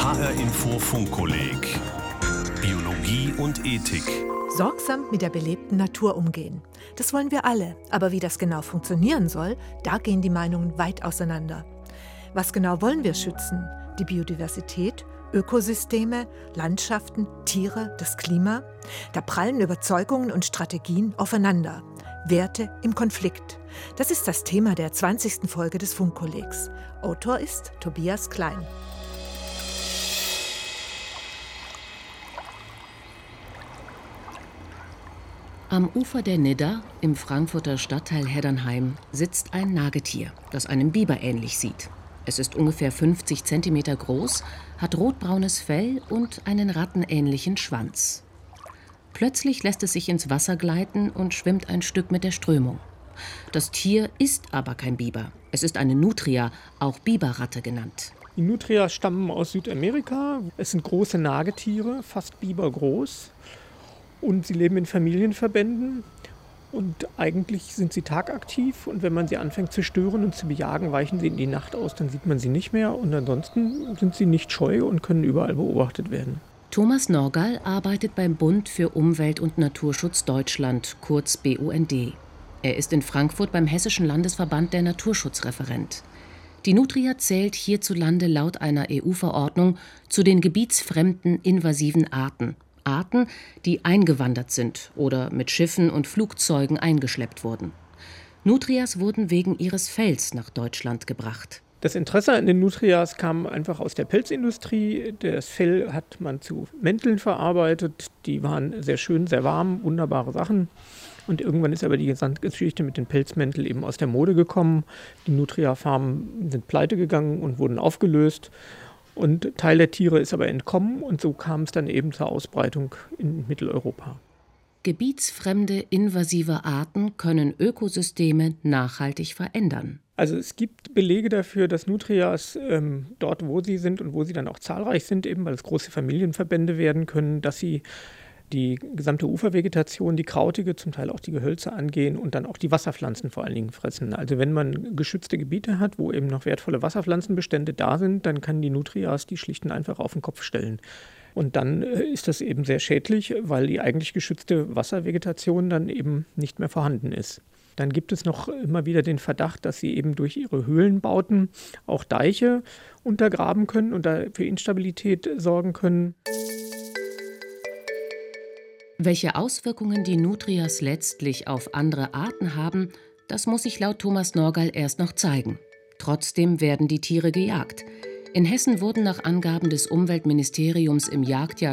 HR Info Funkkolleg Biologie und Ethik. Sorgsam mit der belebten Natur umgehen. Das wollen wir alle. Aber wie das genau funktionieren soll, da gehen die Meinungen weit auseinander. Was genau wollen wir schützen? Die Biodiversität, Ökosysteme, Landschaften, Tiere, das Klima? Da prallen Überzeugungen und Strategien aufeinander. Werte im Konflikt. Das ist das Thema der 20. Folge des Funkkollegs. Autor ist Tobias Klein. Am Ufer der Nidda, im Frankfurter Stadtteil Heddernheim, sitzt ein Nagetier, das einem Biber ähnlich sieht. Es ist ungefähr 50 cm groß, hat rotbraunes Fell und einen rattenähnlichen Schwanz. Plötzlich lässt es sich ins Wasser gleiten und schwimmt ein Stück mit der Strömung. Das Tier ist aber kein Biber. Es ist eine Nutria, auch Biberratte genannt. Die Nutrias stammen aus Südamerika. Es sind große Nagetiere, fast bibergroß. Und sie leben in Familienverbänden. Und eigentlich sind sie tagaktiv. Und wenn man sie anfängt zu stören und zu bejagen, weichen sie in die Nacht aus. Dann sieht man sie nicht mehr. Und ansonsten sind sie nicht scheu und können überall beobachtet werden. Thomas Norgall arbeitet beim Bund für Umwelt- und Naturschutz Deutschland, kurz BUND. Er ist in Frankfurt beim Hessischen Landesverband der Naturschutzreferent. Die Nutria zählt hierzulande laut einer EU-Verordnung zu den gebietsfremden invasiven Arten. Arten, die eingewandert sind oder mit Schiffen und Flugzeugen eingeschleppt wurden. Nutrias wurden wegen ihres Fells nach Deutschland gebracht. Das Interesse an den Nutrias kam einfach aus der Pelzindustrie. Das Fell hat man zu Mänteln verarbeitet. Die waren sehr schön, sehr warm, wunderbare Sachen. Und irgendwann ist aber die gesamte Geschichte mit den Pelzmänteln eben aus der Mode gekommen. Die Nutria-Farmen sind pleite gegangen und wurden aufgelöst. Und Teil der Tiere ist aber entkommen und so kam es dann eben zur Ausbreitung in Mitteleuropa. Gebietsfremde, invasive Arten können Ökosysteme nachhaltig verändern. Also es gibt Belege dafür, dass Nutrias dort, wo sie sind und wo sie dann auch zahlreich sind, eben weil es große Familienverbände werden können, dass sie die gesamte Ufervegetation, die krautige, zum Teil auch die Gehölze angehen und dann auch die Wasserpflanzen vor allen Dingen fressen. Also wenn man geschützte Gebiete hat, wo eben noch wertvolle Wasserpflanzenbestände da sind, dann kann die Nutrias die schlichten einfach auf den Kopf stellen. Und dann ist das eben sehr schädlich, weil die eigentlich geschützte Wasservegetation dann eben nicht mehr vorhanden ist. Dann gibt es noch immer wieder den Verdacht, dass sie eben durch ihre Höhlenbauten auch Deiche untergraben können und da für Instabilität sorgen können. Welche Auswirkungen die Nutrias letztlich auf andere Arten haben, das muss sich laut Thomas Norgall erst noch zeigen. Trotzdem werden die Tiere gejagt. In Hessen wurden nach Angaben des Umweltministeriums im Jagdjahr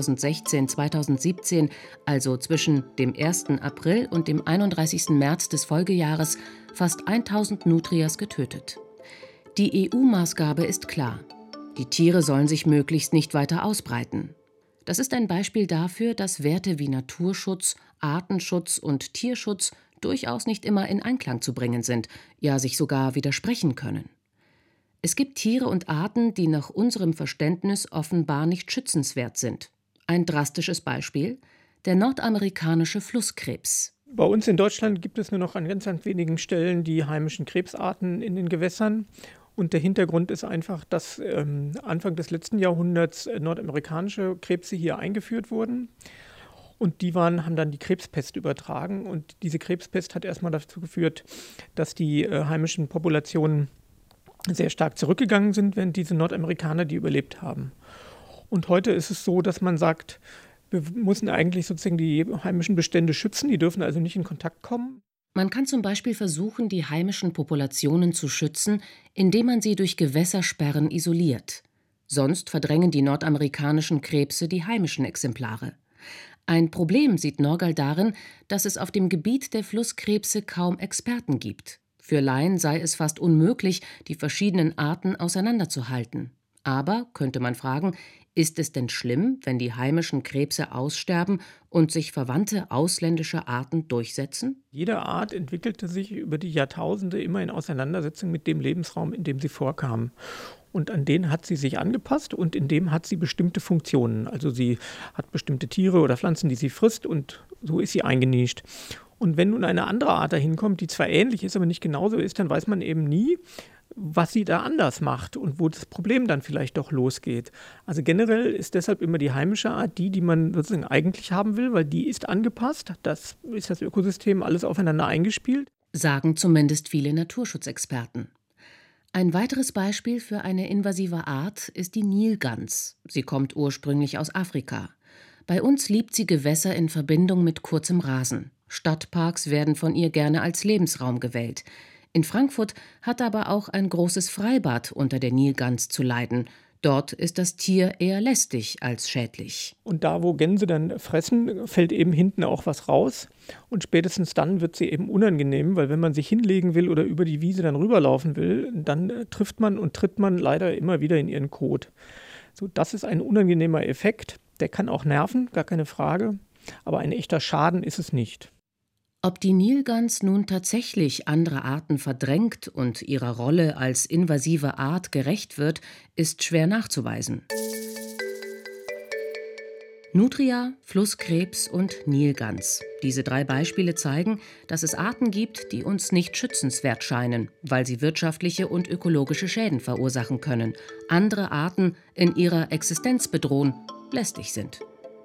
2016/2017, also zwischen dem 1. April und dem 31. März des Folgejahres, fast 1000 Nutrias getötet. Die EU-Maßgabe ist klar. Die Tiere sollen sich möglichst nicht weiter ausbreiten. Das ist ein Beispiel dafür, dass Werte wie Naturschutz, Artenschutz und Tierschutz durchaus nicht immer in Einklang zu bringen sind, ja sich sogar widersprechen können. Es gibt Tiere und Arten, die nach unserem Verständnis offenbar nicht schützenswert sind. Ein drastisches Beispiel: der nordamerikanische Flusskrebs. Bei uns in Deutschland gibt es nur noch an ganz wenigen Stellen die heimischen Krebsarten in den Gewässern. Und der Hintergrund ist einfach, dass Anfang des letzten Jahrhunderts nordamerikanische Krebse hier eingeführt wurden. Und die haben dann die Krebspest übertragen. Und diese Krebspest hat erstmal dazu geführt, dass die heimischen Populationen sehr stark zurückgegangen sind, während diese Nordamerikaner die überlebt haben. Und heute ist es so, dass man sagt, wir müssen eigentlich sozusagen die heimischen Bestände schützen. Die dürfen also nicht in Kontakt kommen. Man kann zum Beispiel versuchen, die heimischen Populationen zu schützen, indem man sie durch Gewässersperren isoliert. Sonst verdrängen die nordamerikanischen Krebse die heimischen Exemplare. Ein Problem sieht Norgall darin, dass es auf dem Gebiet der Flusskrebse kaum Experten gibt. Für Laien sei es fast unmöglich, die verschiedenen Arten auseinanderzuhalten. Aber, könnte man fragen, ist es denn schlimm, wenn die heimischen Krebse aussterben und sich verwandte ausländische Arten durchsetzen? Jede Art entwickelte sich über die Jahrtausende immer in Auseinandersetzung mit dem Lebensraum, in dem sie vorkam. Und an den hat sie sich angepasst und in dem hat sie bestimmte Funktionen. Also sie hat bestimmte Tiere oder Pflanzen, die sie frisst und so ist sie eingenischt. Und wenn nun eine andere Art dahin kommt, die zwar ähnlich ist, aber nicht genauso ist, dann weiß man eben nie, was sie da anders macht und wo das Problem dann vielleicht doch losgeht. Also generell ist deshalb immer die heimische Art die man sozusagen eigentlich haben will, weil die ist angepasst. Das ist das Ökosystem alles aufeinander eingespielt. Sagen zumindest viele Naturschutzexperten. Ein weiteres Beispiel für eine invasive Art ist die Nilgans. Sie kommt ursprünglich aus Afrika. Bei uns liebt sie Gewässer in Verbindung mit kurzem Rasen. Stadtparks werden von ihr gerne als Lebensraum gewählt. In Frankfurt hat aber auch ein großes Freibad unter der Nilgans zu leiden. Dort ist das Tier eher lästig als schädlich. Und da, wo Gänse dann fressen, fällt eben hinten auch was raus. Und spätestens dann wird sie eben unangenehm, weil wenn man sich hinlegen will oder über die Wiese dann rüberlaufen will, dann trifft man und tritt man leider immer wieder in ihren Kot. So, das ist ein unangenehmer Effekt. Der kann auch nerven, gar keine Frage. Aber ein echter Schaden ist es nicht. Ob die Nilgans nun tatsächlich andere Arten verdrängt und ihrer Rolle als invasive Art gerecht wird, ist schwer nachzuweisen. Nutria, Flusskrebs und Nilgans. Diese 3 Beispiele zeigen, dass es Arten gibt, die uns nicht schützenswert scheinen, weil sie wirtschaftliche und ökologische Schäden verursachen können, andere Arten in ihrer Existenz bedrohen, lästig sind.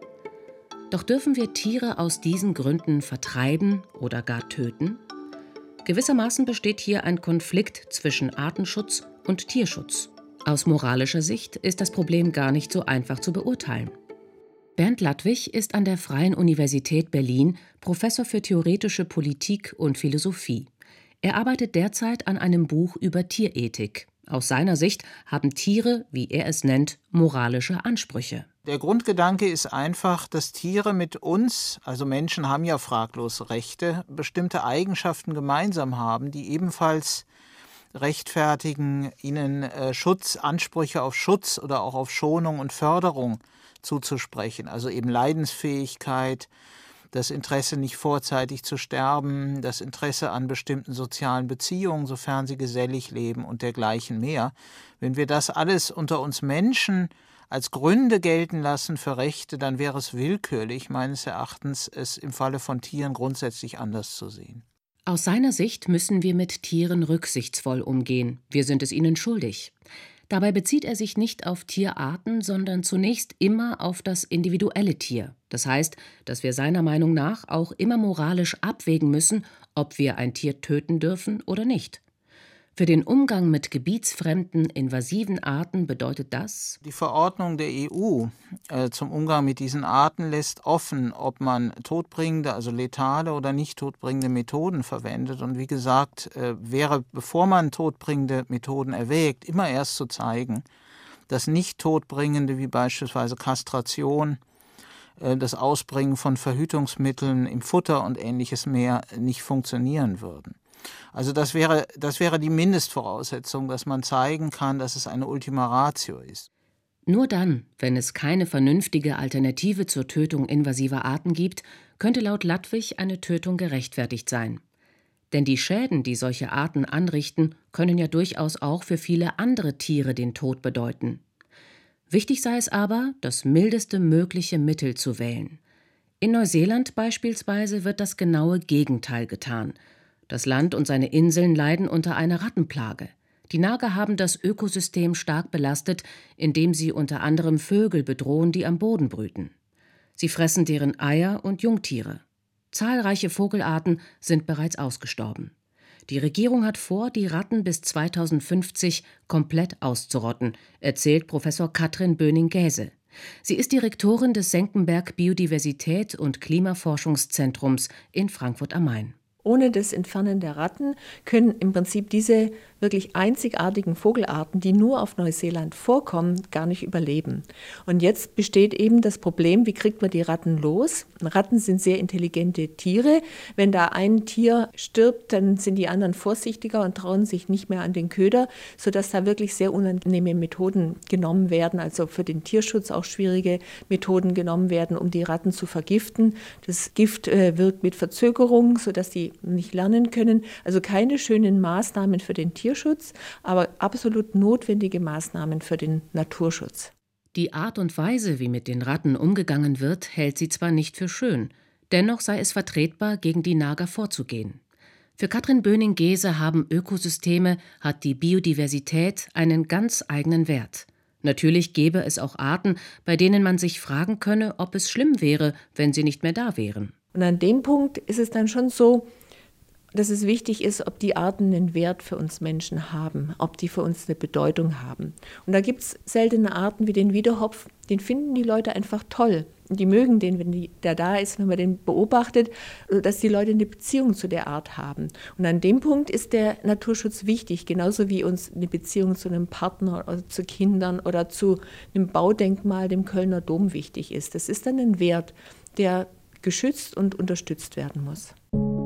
Doch dürfen wir Tiere aus diesen Gründen vertreiben oder gar töten? Gewissermaßen besteht hier ein Konflikt zwischen Artenschutz und Tierschutz. Aus moralischer Sicht ist das Problem gar nicht so einfach zu beurteilen. Bernd Ladwig ist an der Freien Universität Berlin Professor für theoretische Politik und Philosophie. Er arbeitet derzeit an einem Buch über Tierethik. Aus seiner Sicht haben Tiere, wie er es nennt, moralische Ansprüche. Der Grundgedanke ist einfach, dass Tiere mit uns, also Menschen haben ja fraglos Rechte, bestimmte Eigenschaften gemeinsam haben, die ebenfalls rechtfertigen, ihnen Ansprüche auf Schutz oder auch auf Schonung und Förderung zuzusprechen. Also eben Leidensfähigkeit, das Interesse, nicht vorzeitig zu sterben, das Interesse an bestimmten sozialen Beziehungen, sofern sie gesellig leben und dergleichen mehr. Wenn wir das alles unter uns Menschen als Gründe gelten lassen für Rechte, dann wäre es willkürlich, meines Erachtens, es im Falle von Tieren grundsätzlich anders zu sehen. Aus seiner Sicht müssen wir mit Tieren rücksichtsvoll umgehen. Wir sind es ihnen schuldig. Dabei bezieht er sich nicht auf Tierarten, sondern zunächst immer auf das individuelle Tier. Das heißt, dass wir seiner Meinung nach auch immer moralisch abwägen müssen, ob wir ein Tier töten dürfen oder nicht. Für den Umgang mit gebietsfremden, invasiven Arten bedeutet das: Die Verordnung der EU zum Umgang mit diesen Arten lässt offen, ob man todbringende, also letale oder nicht todbringende Methoden verwendet. Und wie gesagt, wäre, bevor man todbringende Methoden erwägt, immer erst zu zeigen, dass nicht todbringende, wie beispielsweise Kastration, das Ausbringen von Verhütungsmitteln im Futter und Ähnliches mehr nicht funktionieren würden. Also das wäre die Mindestvoraussetzung, dass man zeigen kann, dass es eine Ultima Ratio ist. Nur dann, wenn es keine vernünftige Alternative zur Tötung invasiver Arten gibt, könnte laut Ladwig eine Tötung gerechtfertigt sein. Denn die Schäden, die solche Arten anrichten, können ja durchaus auch für viele andere Tiere den Tod bedeuten. Wichtig sei es aber, das mildeste mögliche Mittel zu wählen. In Neuseeland beispielsweise wird das genaue Gegenteil getan. Das Land und seine Inseln leiden unter einer Rattenplage. Die Nager haben das Ökosystem stark belastet, indem sie unter anderem Vögel bedrohen, die am Boden brüten. Sie fressen deren Eier und Jungtiere. Zahlreiche Vogelarten sind bereits ausgestorben. Die Regierung hat vor, die Ratten bis 2050 komplett auszurotten, erzählt Professor Katrin Böning-Gäse. Sie ist Direktorin des Senckenberg Biodiversität- und Klimaforschungszentrums in Frankfurt am Main. Ohne das Entfernen der Ratten können im Prinzip diese wirklich einzigartigen Vogelarten, die nur auf Neuseeland vorkommen, gar nicht überleben. Und jetzt besteht eben das Problem, wie kriegt man die Ratten los? Ratten sind sehr intelligente Tiere. Wenn da ein Tier stirbt, dann sind die anderen vorsichtiger und trauen sich nicht mehr an den Köder, sodass da wirklich sehr unangenehme Methoden genommen werden, also für den Tierschutz auch schwierige Methoden genommen werden, um die Ratten zu vergiften. Das Gift wirkt mit Verzögerung, sodass die nicht lernen können. Also keine schönen Maßnahmen für den Tierschutz, aber absolut notwendige Maßnahmen für den Naturschutz. Die Art und Weise, wie mit den Ratten umgegangen wird, hält sie zwar nicht für schön, dennoch sei es vertretbar, gegen die Nager vorzugehen. Für Katrin Böning-Gese haben Ökosysteme, hat die Biodiversität einen ganz eigenen Wert. Natürlich gäbe es auch Arten, bei denen man sich fragen könne, ob es schlimm wäre, wenn sie nicht mehr da wären. Und an dem Punkt ist es dann schon so, dass es wichtig ist, ob die Arten einen Wert für uns Menschen haben, ob die für uns eine Bedeutung haben. Und da gibt es seltene Arten wie den Wiedehopf, den finden die Leute einfach toll. Und die mögen den, wenn der da ist, wenn man den beobachtet, dass die Leute eine Beziehung zu der Art haben. Und an dem Punkt ist der Naturschutz wichtig, genauso wie uns eine Beziehung zu einem Partner oder zu Kindern oder zu einem Baudenkmal, dem Kölner Dom, wichtig ist. Das ist dann ein Wert, der geschützt und unterstützt werden muss.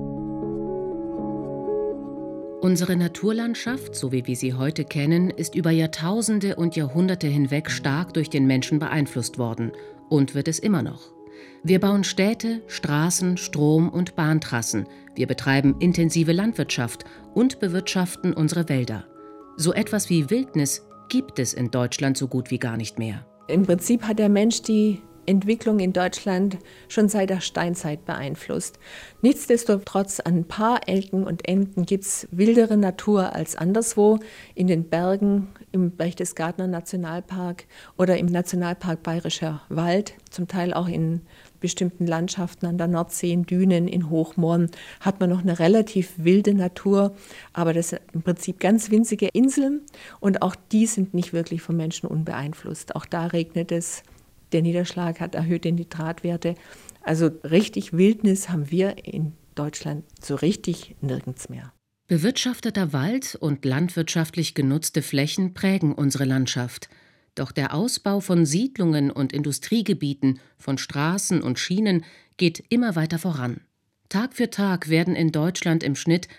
Unsere Naturlandschaft, so wie wir sie heute kennen, ist über Jahrtausende und Jahrhunderte hinweg stark durch den Menschen beeinflusst worden und wird es immer noch. Wir bauen Städte, Straßen, Strom- und Bahntrassen. Wir betreiben intensive Landwirtschaft und bewirtschaften unsere Wälder. So etwas wie Wildnis gibt es in Deutschland so gut wie gar nicht mehr. Im Prinzip hat der Mensch die Entwicklung in Deutschland schon seit der Steinzeit beeinflusst. Nichtsdestotrotz, an ein paar Elken und Enten gibt es wildere Natur als anderswo, in den Bergen, im Berchtesgadener Nationalpark oder im Nationalpark Bayerischer Wald, zum Teil auch in bestimmten Landschaften an der Nordsee, in Dünen, in Hochmooren, hat man noch eine relativ wilde Natur, aber das sind im Prinzip ganz winzige Inseln und auch die sind nicht wirklich vom Menschen unbeeinflusst. Auch da regnet es. Der Niederschlag hat erhöhte Nitratwerte. Also richtig Wildnis haben wir in Deutschland so richtig nirgends mehr. Bewirtschafteter Wald und landwirtschaftlich genutzte Flächen prägen unsere Landschaft. Doch der Ausbau von Siedlungen und Industriegebieten, von Straßen und Schienen geht immer weiter voran. Tag für Tag werden in Deutschland im Schnitt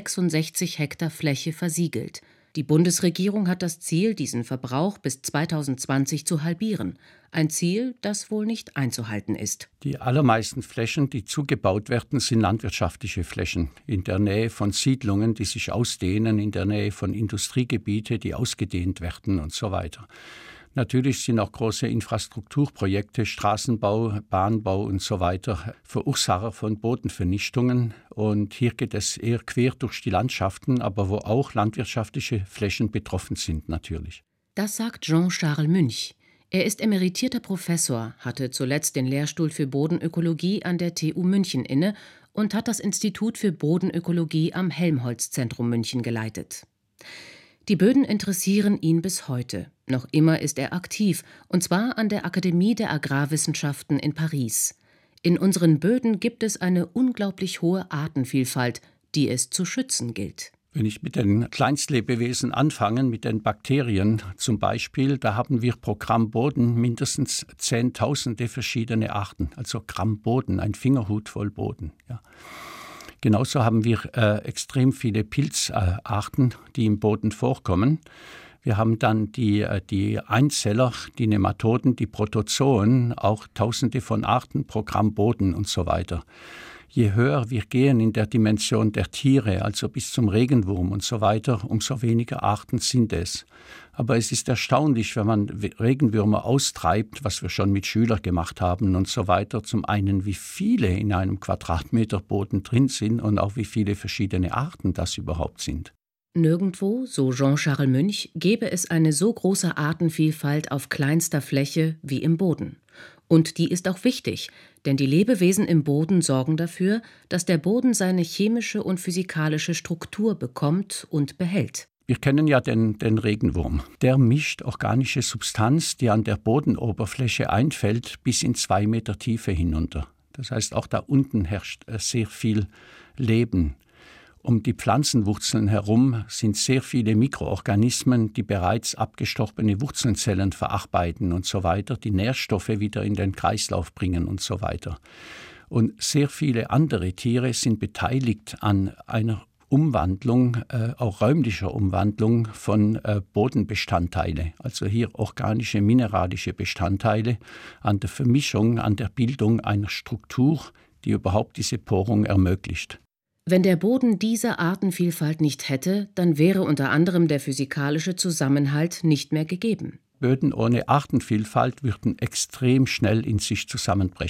66 Hektar Fläche versiegelt. Die Bundesregierung hat das Ziel, diesen Verbrauch bis 2020 zu halbieren. Ein Ziel, das wohl nicht einzuhalten ist. Die allermeisten Flächen, die zugebaut werden, sind landwirtschaftliche Flächen. In der Nähe von Siedlungen, die sich ausdehnen, in der Nähe von Industriegebieten, die ausgedehnt werden und so weiter. Natürlich sind auch große Infrastrukturprojekte, Straßenbau, Bahnbau und so weiter Verursacher von Bodenvernichtungen. Und hier geht es eher quer durch die Landschaften, aber wo auch landwirtschaftliche Flächen betroffen sind natürlich. Das sagt Jean-Charles Münch. Er ist emeritierter Professor, hatte zuletzt den Lehrstuhl für Bodenökologie an der TU München inne und hat das Institut für Bodenökologie am Helmholtz-Zentrum München geleitet. Die Böden interessieren ihn bis heute. Noch immer ist er aktiv, und zwar an der Akademie der Agrarwissenschaften in Paris. In unseren Böden gibt es eine unglaublich hohe Artenvielfalt, die es zu schützen gilt. Wenn ich mit den Kleinstlebewesen anfange, mit den Bakterien zum Beispiel, da haben wir pro Gramm Boden mindestens Zehntausende verschiedene Arten. Also Gramm Boden, ein Fingerhut voll Boden. Ja. Genauso haben wir extrem viele Pilzarten, die im Boden vorkommen. Wir haben dann die Einzeller, die Nematoden, die Protozoen, auch Tausende von Arten pro Gramm Boden und so weiter. Je höher wir gehen in der Dimension der Tiere, also bis zum Regenwurm und so weiter, umso weniger Arten sind es. Aber es ist erstaunlich, wenn man Regenwürmer austreibt, was wir schon mit Schülern gemacht haben und so weiter. Zum einen, wie viele in einem Quadratmeter Boden drin sind und auch wie viele verschiedene Arten das überhaupt sind. Nirgendwo, so Jean-Charles Münch, gäbe es eine so große Artenvielfalt auf kleinster Fläche wie im Boden. Und die ist auch wichtig, denn die Lebewesen im Boden sorgen dafür, dass der Boden seine chemische und physikalische Struktur bekommt und behält. Wir kennen ja den Regenwurm. Der mischt organische Substanz, die an der Bodenoberfläche einfällt, bis in 2 Meter Tiefe hinunter. Das heißt, auch da unten herrscht sehr viel Leben. Um die Pflanzenwurzeln herum sind sehr viele Mikroorganismen, die bereits abgestorbene Wurzelzellen verarbeiten und so weiter, die Nährstoffe wieder in den Kreislauf bringen und so weiter. Und sehr viele andere Tiere sind beteiligt an einer Umwandlung, auch räumlicher Umwandlung von Bodenbestandteile, also hier organische, mineralische Bestandteile, an der Vermischung, an der Bildung einer Struktur, die überhaupt diese Porung ermöglicht. Wenn der Boden diese Artenvielfalt nicht hätte, dann wäre unter anderem der physikalische Zusammenhalt nicht mehr gegeben. Böden ohne Artenvielfalt würden extrem schnell in sich zusammenbrechen.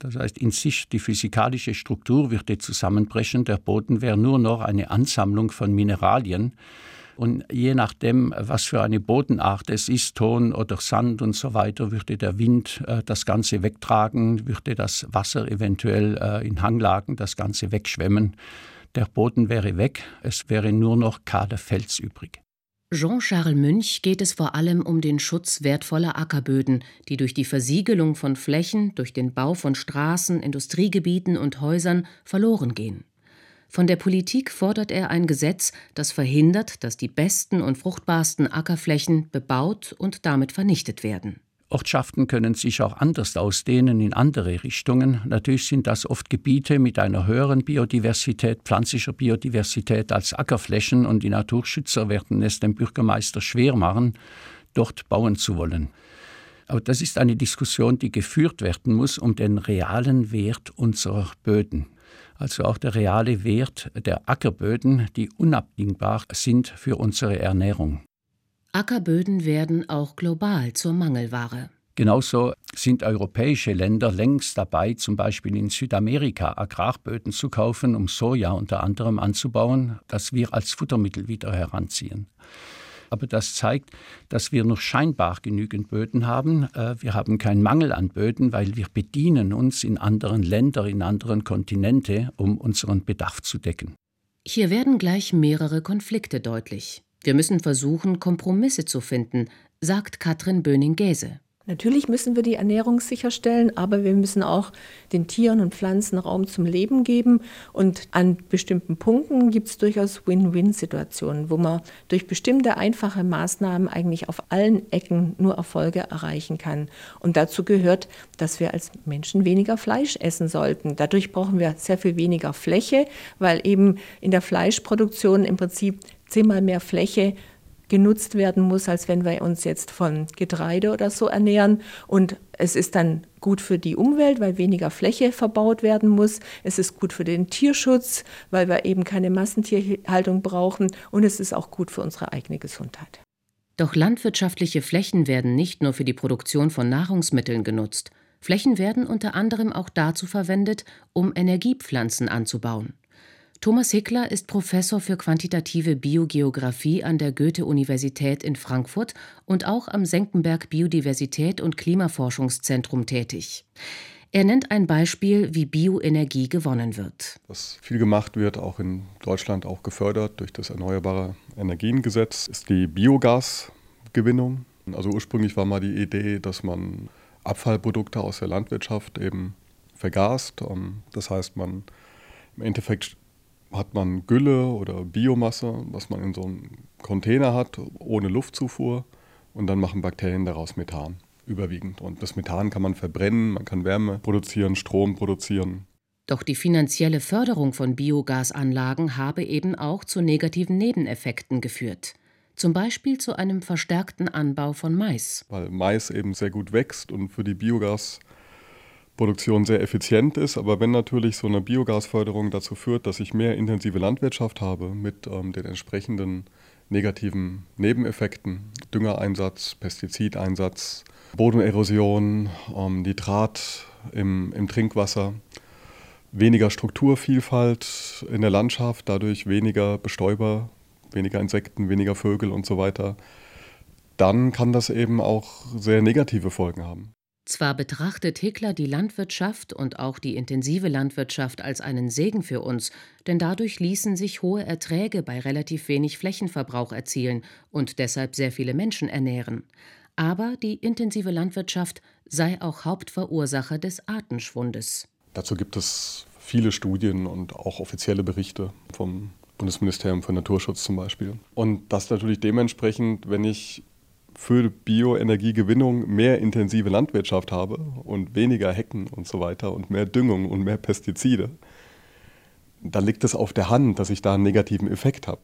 Das heißt, in sich die physikalische Struktur würde zusammenbrechen. Der Boden wäre nur noch eine Ansammlung von Mineralien. Und je nachdem, was für eine Bodenart es ist, Ton oder Sand und so weiter, würde der Wind das Ganze wegtragen, würde das Wasser eventuell in Hanglagen das Ganze wegschwemmen. Der Boden wäre weg, es wäre nur noch kahler Fels übrig. Jean-Charles Münch geht es vor allem um den Schutz wertvoller Ackerböden, die durch die Versiegelung von Flächen, durch den Bau von Straßen, Industriegebieten und Häusern verloren gehen. Von der Politik fordert er ein Gesetz, das verhindert, dass die besten und fruchtbarsten Ackerflächen bebaut und damit vernichtet werden. Ortschaften können sich auch anders ausdehnen in andere Richtungen. Natürlich sind das oft Gebiete mit einer höheren Biodiversität, pflanzlicher Biodiversität als Ackerflächen, und die Naturschützer werden es dem Bürgermeister schwer machen, dort bauen zu wollen. Aber das ist eine Diskussion, die geführt werden muss um den realen Wert unserer Böden. Also auch der reale Wert der Ackerböden, die unabdingbar sind für unsere Ernährung. Ackerböden werden auch global zur Mangelware. Genauso sind europäische Länder längst dabei, zum Beispiel in Südamerika Agrarböden zu kaufen, um Soja unter anderem anzubauen, das wir als Futtermittel wieder heranziehen. Aber das zeigt, dass wir noch scheinbar genügend Böden haben. Wir haben keinen Mangel an Böden, weil wir bedienen uns in anderen Ländern, in anderen Kontinente, um unseren Bedarf zu decken. Hier werden gleich mehrere Konflikte deutlich. Wir müssen versuchen, Kompromisse zu finden, sagt Katrin Böning-Gäse. Natürlich müssen wir die Ernährung sicherstellen, aber wir müssen auch den Tieren und Pflanzen Raum zum Leben geben. Und an bestimmten Punkten gibt es durchaus Win-Win-Situationen, wo man durch bestimmte einfache Maßnahmen eigentlich auf allen Ecken nur Erfolge erreichen kann. Und dazu gehört, dass wir als Menschen weniger Fleisch essen sollten. Dadurch brauchen wir sehr viel weniger Fläche, weil eben in der Fleischproduktion im Prinzip 10-mal mehr Fläche genutzt werden muss, als wenn wir uns jetzt von Getreide oder so ernähren. Und es ist dann gut für die Umwelt, weil weniger Fläche verbaut werden muss. Es ist gut für den Tierschutz, weil wir eben keine Massentierhaltung brauchen. Und es ist auch gut für unsere eigene Gesundheit. Doch landwirtschaftliche Flächen werden nicht nur für die Produktion von Nahrungsmitteln genutzt. Flächen werden unter anderem auch dazu verwendet, um Energiepflanzen anzubauen. Thomas Hickler ist Professor für quantitative Biogeographie an der Goethe-Universität in Frankfurt und auch am Senckenberg Biodiversität- und Klimaforschungszentrum tätig. Er nennt ein Beispiel, wie Bioenergie gewonnen wird. Was viel gemacht wird, auch in Deutschland auch gefördert durch das Erneuerbare Energiengesetz, ist die Biogasgewinnung. Also ursprünglich war mal die Idee, dass man Abfallprodukte aus der Landwirtschaft eben vergast. Das heißt, im Endeffekt hat man Gülle oder Biomasse, was man in so einem Container hat, ohne Luftzufuhr, und dann machen Bakterien daraus Methan, überwiegend. Und das Methan kann man verbrennen, man kann Wärme produzieren, Strom produzieren. Doch die finanzielle Förderung von Biogasanlagen habe eben auch zu negativen Nebeneffekten geführt. Zum Beispiel zu einem verstärkten Anbau von Mais. Weil Mais eben sehr gut wächst und für die Biogasproduktion sehr effizient ist. Aber wenn natürlich so eine Biogasförderung dazu führt, dass ich mehr intensive Landwirtschaft habe mit den entsprechenden negativen Nebeneffekten, Düngereinsatz, Pestizideinsatz, Bodenerosion, Nitrat im Trinkwasser, weniger Strukturvielfalt in der Landschaft, dadurch weniger Bestäuber, weniger Insekten, weniger Vögel und so weiter, dann kann das eben auch sehr negative Folgen haben. Zwar betrachtet Hickler die Landwirtschaft und auch die intensive Landwirtschaft als einen Segen für uns, denn dadurch ließen sich hohe Erträge bei relativ wenig Flächenverbrauch erzielen und deshalb sehr viele Menschen ernähren. Aber die intensive Landwirtschaft sei auch Hauptverursacher des Artenschwundes. Dazu gibt es viele Studien und auch offizielle Berichte vom Bundesministerium für Naturschutz zum Beispiel. Und das natürlich dementsprechend, wenn ich für Bioenergiegewinnung mehr intensive Landwirtschaft habe und weniger Hecken und so weiter und mehr Düngung und mehr Pestizide, dann liegt es auf der Hand, dass ich da einen negativen Effekt habe.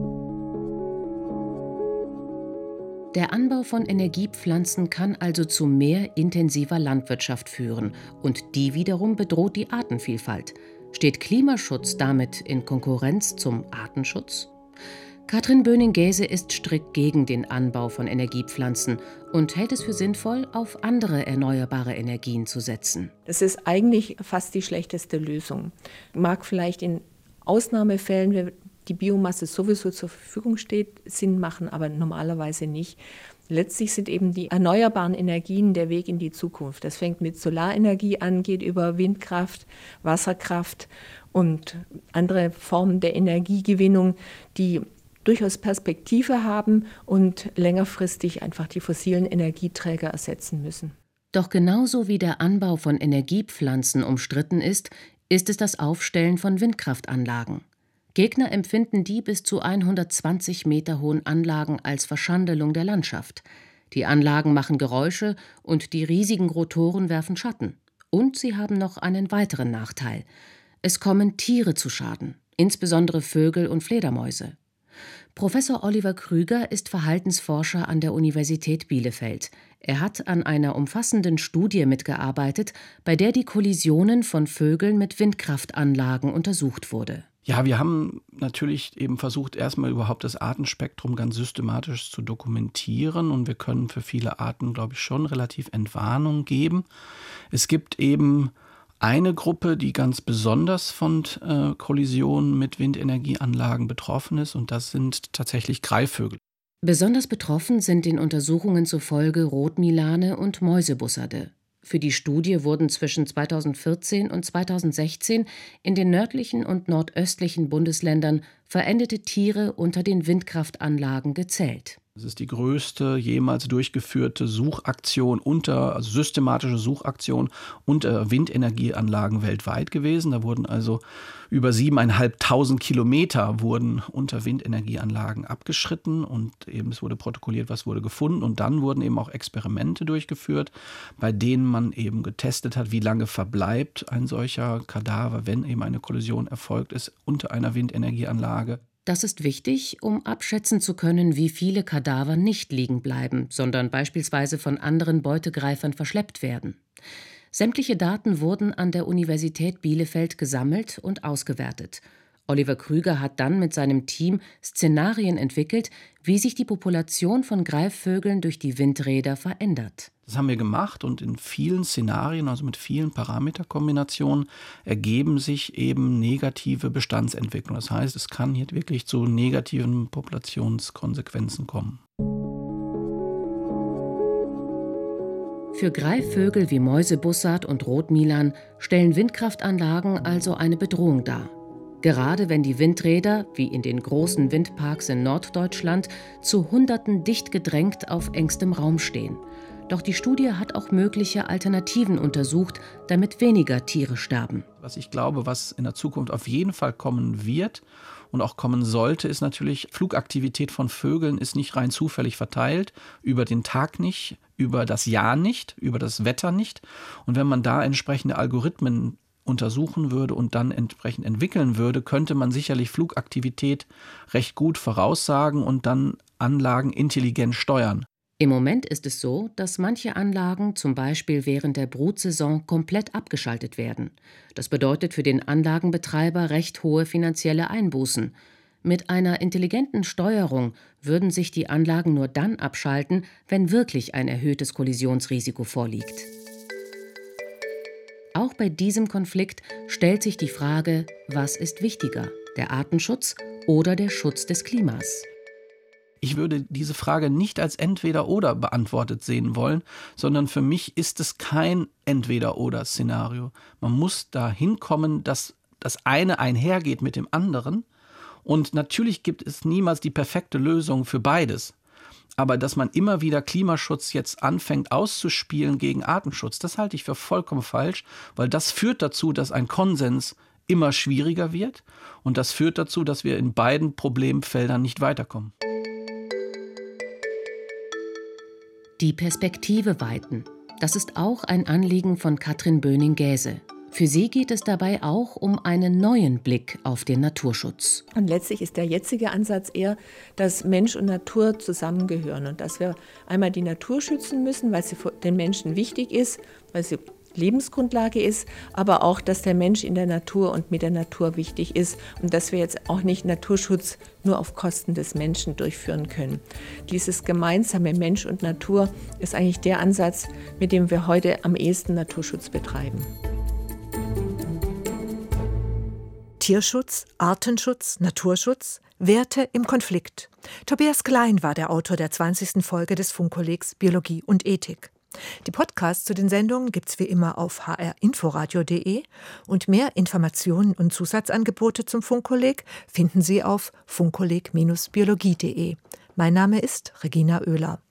Der Anbau von Energiepflanzen kann also zu mehr intensiver Landwirtschaft führen und die wiederum bedroht die Artenvielfalt. Steht Klimaschutz damit in Konkurrenz zum Artenschutz? Katrin Böning-Gäse ist strikt gegen den Anbau von Energiepflanzen und hält es für sinnvoll, auf andere erneuerbare Energien zu setzen. Das ist eigentlich fast die schlechteste Lösung. Mag vielleicht in Ausnahmefällen, wenn die Biomasse sowieso zur Verfügung steht, Sinn machen, aber normalerweise nicht. Letztlich sind eben die erneuerbaren Energien der Weg in die Zukunft. Das fängt mit Solarenergie an, geht über Windkraft, Wasserkraft und andere Formen der Energiegewinnung, die durchaus Perspektive haben und längerfristig einfach die fossilen Energieträger ersetzen müssen. Doch genauso wie der Anbau von Energiepflanzen umstritten ist es das Aufstellen von Windkraftanlagen. Gegner empfinden die bis zu 120 Meter hohen Anlagen als Verschandelung der Landschaft. Die Anlagen machen Geräusche und die riesigen Rotoren werfen Schatten. Und sie haben noch einen weiteren Nachteil. Es kommen Tiere zu Schaden, insbesondere Vögel und Fledermäuse. Professor Oliver Krüger ist Verhaltensforscher an der Universität Bielefeld. Er hat an einer umfassenden Studie mitgearbeitet, bei der die Kollisionen von Vögeln mit Windkraftanlagen untersucht wurde. Ja, wir haben natürlich eben versucht, erstmal überhaupt das Artenspektrum ganz systematisch zu dokumentieren. Und wir können für viele Arten, glaube ich, schon relativ Entwarnung geben. Es gibt eben eine Gruppe, die ganz besonders von Kollisionen mit Windenergieanlagen betroffen ist, und das sind tatsächlich Greifvögel. Besonders betroffen sind den Untersuchungen zufolge Rotmilane und Mäusebussarde. Für die Studie wurden zwischen 2014 und 2016 in den nördlichen und nordöstlichen Bundesländern verendete Tiere unter den Windkraftanlagen gezählt. Das ist die größte jemals durchgeführte Suchaktion systematische Suchaktion unter Windenergieanlagen weltweit gewesen. Da wurden also über 7.500 Kilometer wurden unter Windenergieanlagen abgeschritten und eben es wurde protokolliert, was wurde gefunden. Und dann wurden eben auch Experimente durchgeführt, bei denen man eben getestet hat, wie lange verbleibt ein solcher Kadaver, wenn eben eine Kollision erfolgt ist unter einer Windenergieanlage. Das ist wichtig, um abschätzen zu können, wie viele Kadaver nicht liegen bleiben, sondern beispielsweise von anderen Beutegreifern verschleppt werden. Sämtliche Daten wurden an der Universität Bielefeld gesammelt und ausgewertet. Oliver Krüger hat dann mit seinem Team Szenarien entwickelt, wie sich die Population von Greifvögeln durch die Windräder verändert. Das haben wir gemacht und in vielen Szenarien, also mit vielen Parameterkombinationen, ergeben sich eben negative Bestandsentwicklungen. Das heißt, es kann hier wirklich zu negativen Populationskonsequenzen kommen. Für Greifvögel wie Mäusebussard und Rotmilan stellen Windkraftanlagen also eine Bedrohung dar. Gerade wenn die Windräder, wie in den großen Windparks in Norddeutschland, zu Hunderten dicht gedrängt auf engstem Raum stehen. Doch die Studie hat auch mögliche Alternativen untersucht, damit weniger Tiere sterben. Was ich glaube, was in der Zukunft auf jeden Fall kommen wird und auch kommen sollte, ist natürlich, Flugaktivität von Vögeln ist nicht rein zufällig verteilt, über den Tag nicht, über das Jahr nicht, über das Wetter nicht. Und wenn man da entsprechende Algorithmen untersuchen würde und dann entsprechend entwickeln würde, könnte man sicherlich Flugaktivität recht gut voraussagen und dann Anlagen intelligent steuern. Im Moment ist es so, dass manche Anlagen zum Beispiel während der Brutsaison komplett abgeschaltet werden. Das bedeutet für den Anlagenbetreiber recht hohe finanzielle Einbußen. Mit einer intelligenten Steuerung würden sich die Anlagen nur dann abschalten, wenn wirklich ein erhöhtes Kollisionsrisiko vorliegt. Auch bei diesem Konflikt stellt sich die Frage, was ist wichtiger, der Artenschutz oder der Schutz des Klimas? Ich würde diese Frage nicht als Entweder-Oder beantwortet sehen wollen, sondern für mich ist es kein Entweder-Oder-Szenario. Man muss da hinkommen, dass das eine einhergeht mit dem anderen. Und natürlich gibt es niemals die perfekte Lösung für beides. Aber dass man immer wieder Klimaschutz jetzt anfängt auszuspielen gegen Artenschutz, das halte ich für vollkommen falsch, weil das führt dazu, dass ein Konsens immer schwieriger wird. Und das führt dazu, dass wir in beiden Problemfeldern nicht weiterkommen. Die Perspektive weiten. Das ist auch ein Anliegen von Katrin Böning-Gäse. Für sie geht es dabei auch um einen neuen Blick auf den Naturschutz. Und letztlich ist der jetzige Ansatz eher, dass Mensch und Natur zusammengehören und dass wir einmal die Natur schützen müssen, weil sie für den Menschen wichtig ist, weil sie Lebensgrundlage ist, aber auch, dass der Mensch in der Natur und mit der Natur wichtig ist und dass wir jetzt auch nicht Naturschutz nur auf Kosten des Menschen durchführen können. Dieses gemeinsame Mensch und Natur ist eigentlich der Ansatz, mit dem wir heute am ehesten Naturschutz betreiben. Tierschutz, Artenschutz, Naturschutz, Werte im Konflikt. Tobias Klein war der Autor der 20. Folge des Funkkollegs Biologie und Ethik. Die Podcasts zu den Sendungen gibt's wie immer auf hrinforadio.de und mehr Informationen und Zusatzangebote zum Funkkolleg finden Sie auf funkkolleg-biologie.de. Mein Name ist Regina Oehler.